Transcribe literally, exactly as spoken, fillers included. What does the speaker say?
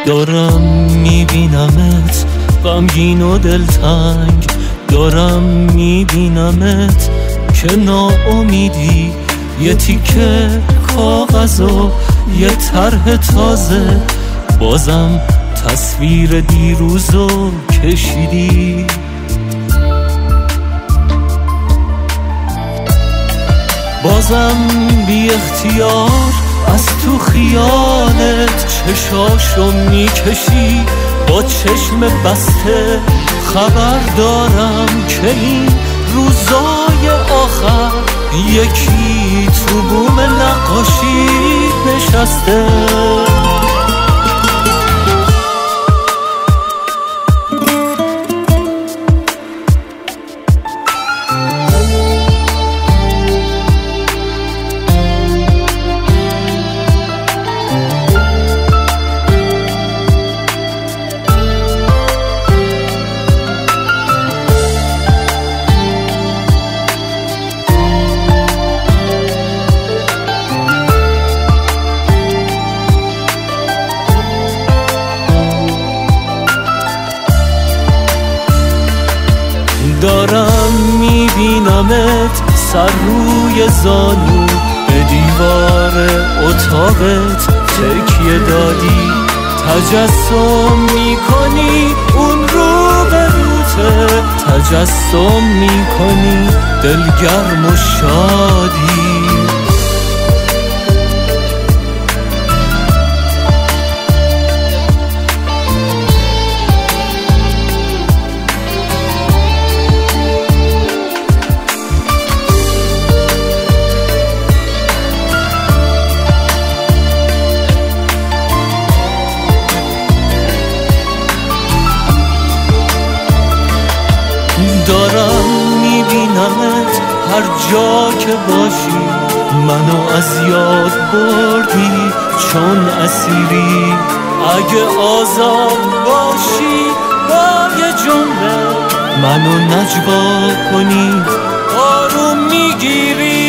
دارم میبینمت غمگین و دلتنگ، دارم میبینمت که ناامیدی، یه تیکه کاغذ و یه طرح تازه، بازم تصویر دیروزو کشیدی. بازم بی اختیار از تو خیالت چشاشو میکشی، با چشم بسته خبر دارم که این روزای آخر یکی تو بوم نقاشی نشسته. دارم میبینمت سر روی زانو به دیوار اتاقت تکیه دادی، تجسم میکنی اون رو به روته، تجسم میکنی دلگرم و شادی. دارم میبینمت هر جا که باشی، منو از یاد بردی چون اسیری. اگه آزاد باشی با یه جمله منو نجوا کنی، آروم میگیری.